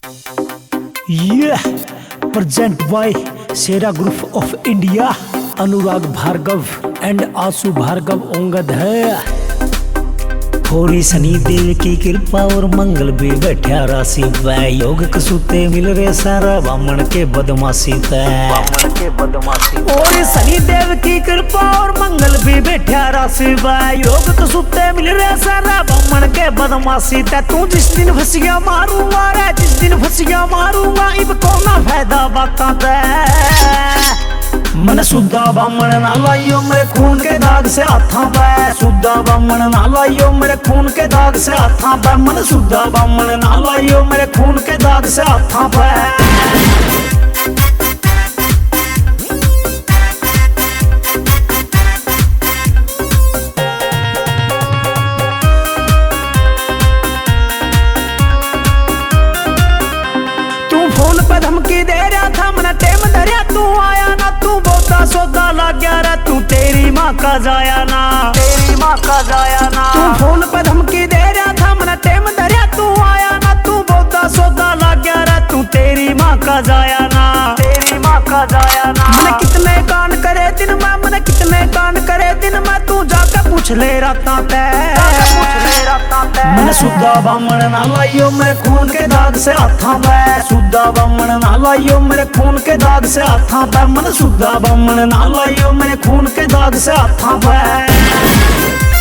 ये present by Shera group of India, Anurag Bhargava and Ashu Bhargava ओंगद है। थोड़ी शनि देव की कृपा और मंगल भी बैठा राशि वह योग कसूते मिल रहे सारा बामण के बदमाशी तय। और शनि देव की कृपा और मंगल भी बैठा राशि वह योग कसूते मिल रहे सारा बामण के बदमाशी तय। तू जिस दिन फंसिया मारूंगा रे, जिस दिन फंसिया मारूंगा इब कोना फायदा बाका तय। मन सुद्धा बामण ना लाइयो मेरे खून के दाग से हाथा पे, सुद्धा बामण ना लाइयो मेरे खून के दाग से हाथा पे। मन सुद्धा बामण ना लाइयो मेरे खून के दाग से हाथा पे। धमकी दे रहा था मैंने टेम धरिया, तू आया ना, तू बहुता सौदा लग गया रे, तू तेरी माँ का जाया ना, तेरी माँ का जाया ना। तू फोन पे धमकी दे रहा था मैंने टेम धरिया, तू आया ना, तू बहुता सौदा लग गया रे, तू तेरी माँ का जाया ना, तेरी माँ का जाया ना। मैंने कितने कांड करे दिन में, मैंने कितने कांड करे दिन में, तू जाके पूछ ले राता ते। मैंने सुद्धा बामण ना लाइयो मेरे खून के दाग से हाथा पे, सुद्धा बामण ना लाइयो मेरे खून के दाग से हाथा पे। मन सुद्धा बामण ना लाइयो मेरे खून के दाग से हाथा पे।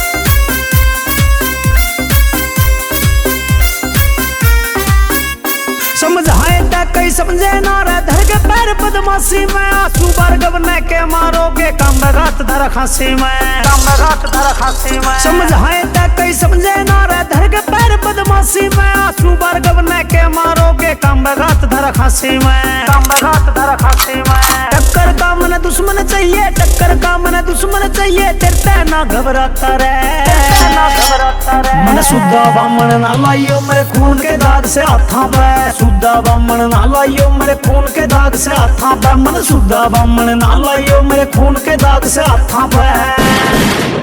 समझाए कई समझे ना रे, धर के पैर बदमाशी में आशु भार्गव ने के मारोगे काम बगात धर खांसी में, काम बगात धर खांसी में। समझाए कई समझे ना रे, धर के पैर बदमाशी में आशु भार्गव ने के मारोगे काम बगात धर खांसी में, काम बगात धर खांसी में। टक्कर का मन दुश्मन चाहिए, टक्कर का मन दुश्मन चाहिए, तेरे ना घबराता रे, ना घबराता रे। मन सुद्धा बामण ना लाइयो मेरे खून के दाग से हाथा पे, सुद्धा बामण ना लाइयो मेरे खून के दाग से हाथा पे। मन सुद्धा बामण ना लाइयो मेरे खून के दाग से हाथा पे।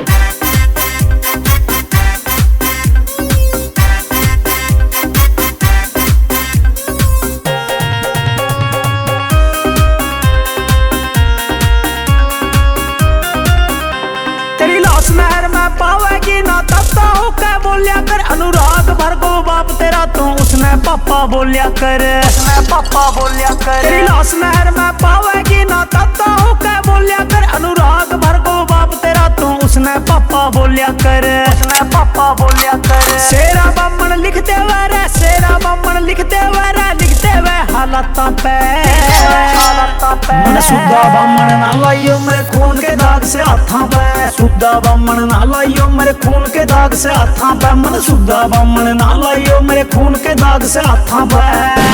नहर में पावेगी ना तबता हो क्या बोलिया कर, अनुराग भार्गव बाप तेरा तो उसने पापा बोलिया कर, उसने पापा बोलिया कर। तेरी लाश नहर में पावेगी ना तबता हो क्या बोलिया कर, अनुराग भार्गव बाप तेरा तो उसने पापा बोलिया कर, उसने पापा बोलिया कर। शेरा बामण लिखते हुए रे, शेरा बामण लिखते हुए रे, लिखते हुए हालाता पे। मन सुद्धा बामण ना लाइयो मेरे खून के दाग से हाथा पे, सुद्धा बामण ना लाइयो मेरे खून के दाग से हाथा पे। मन सुद्धा बामण ना लाइयो मेरे खून के दाग से हाथा पे।